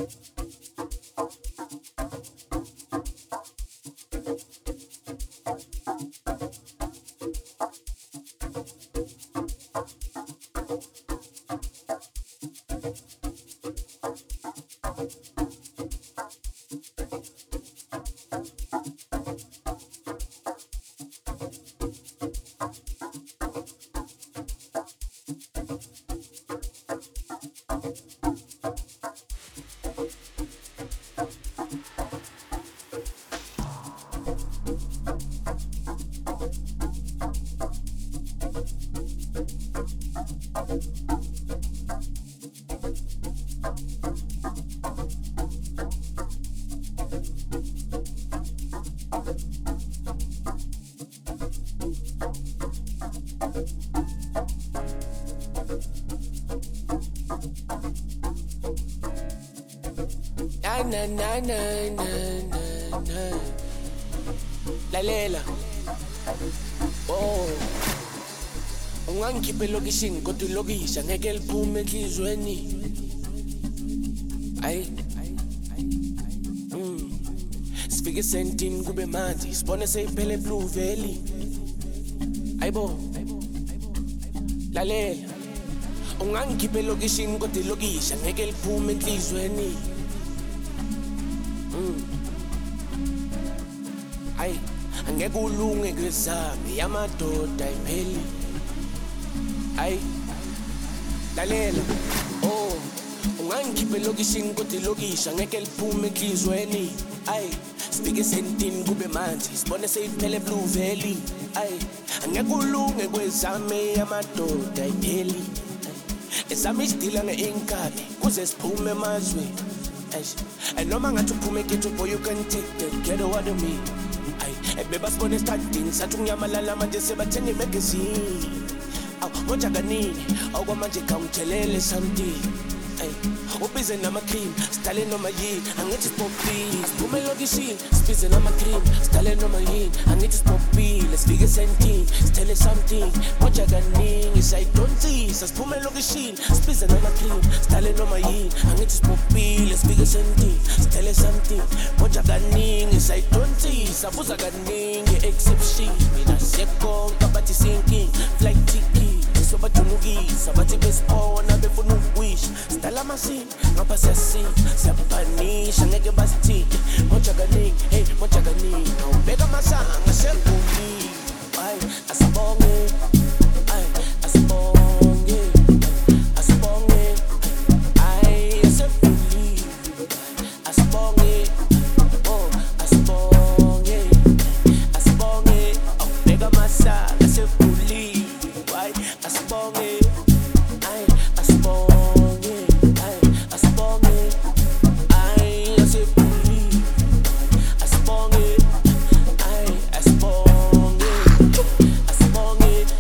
Na na na na na na. Lalela. Oh. Ungangikhiphe lokishini kodwa ilokisha ngeke liphume enhlizweni. Ay. Sifike sentini kube manje sibone seyiphele Blue Valley. Ayibo. Lalela. Ungangikhiphe lokishini kodwa ilokisha ngeke liphume enhlizweni. Ay, angeke ulunge kwesami yamadoda ipheli. Ay, lalela. Oh, ungangikhiphe lokishini kodwa ilokisha ngeke liphume enhlizweni. Ay, sifike sentini kube manje sibone seyiphele Blue Valley. Ay, angeke ulunge kwesami yamadoda ipheli. Esami sidila ngeinkabi kuze siphume emazweni. And no man got to pull me get boy, you can take the get out of me. I baby spone starting, Saturnia Malala Manjese Batani magazine. What I got need, I want magic count something. Open on my cream, Stalin on my yin, I need to pop please. Put my loggy scene, spizzing on my cream, Stalin on my yin, I need to pop please. Let's figure something, tell it something. What I got need is I don't see. So put my loggy scene, spizzing on my cream, Stalin on my yin, I need to pop please. Let's figure something, tell it something. What I got need is I don't see. So I got need exception. Me na second, kabati sinking, flight ticket. So but you know, sabati best on, I be for no wish. Stella machine, no pass a scene. Sapani, Shanega Basti. Mochagani, hey, Mochagani. No bega masa, I shall go me. I asabong it. I asabong it. Asabong it. I asabong it. Asabong it. Oh, asabong it. Asabong it. Oh, bega masa, I shall go me. Why? Asabong it. I asabong it. Asabong it. I asabong it. Asabong it. I asabong it. Asabong it.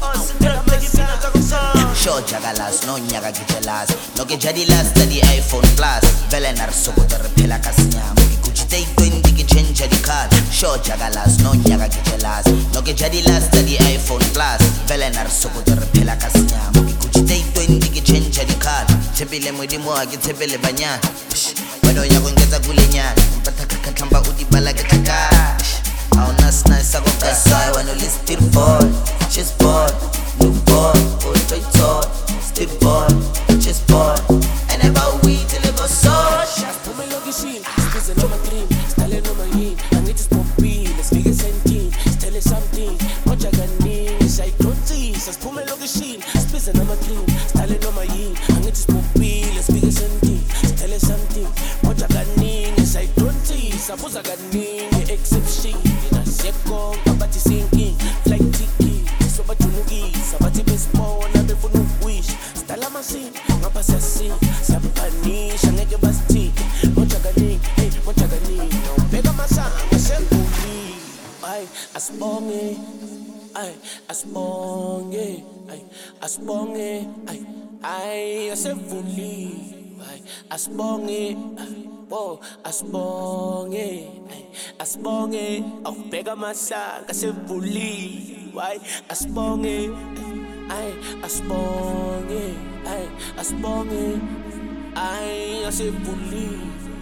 Show jagalas, no nyaga gitelas. No que jadilas da di iPhone Plus. Velenar soko terpela kasnya. Mugi take 20 que change di card. Show jagalas, no nyaga gitelas. No que jadilas da di iPhone Plus. Velenar soko terpela kasnya. Mugi take 20 que change di card. Tebele mwidi mwagi tebele banya. Wado nyago ngeza gulenya. Mpata kakatamba udi bala kataka. How nice ako that's why I wanna list it for. She's bored, new boy, old toy toy. Still bored, she's bored. And about we till it goes so. Put my loggy scene, spizzing on my cream, Stalin on my yin. I need to pop pee, let's figure something, tell it something. What I got need is I don't see. So put my loggy scene, spizzing on my cream, Stalin on my yin. I need to pop pee, let's figure something, tell it something. What I got need is I don't see. Suppose I got need exception. I said go, kabati sinking, flight ticket. So but you know sabati baseball, na be for no wish. Stella machine, ngapa sasi, sapani, shanege basti. Mochagani, hey, mochagani. No bega masa, ngasel kuli. Ay, asbonge, ay, asbonge, ay, asbonge, ay, asefuli. Ay, asbonge, oh, asbonge, ay, asbonge. Oh, bega masa, ngasefuli. Why, asbonge, ay, asbonge, ay, asbonge, ay, asefuli.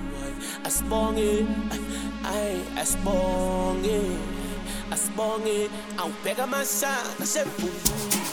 asibonge ay asibonge awubheka amasana sephuzulu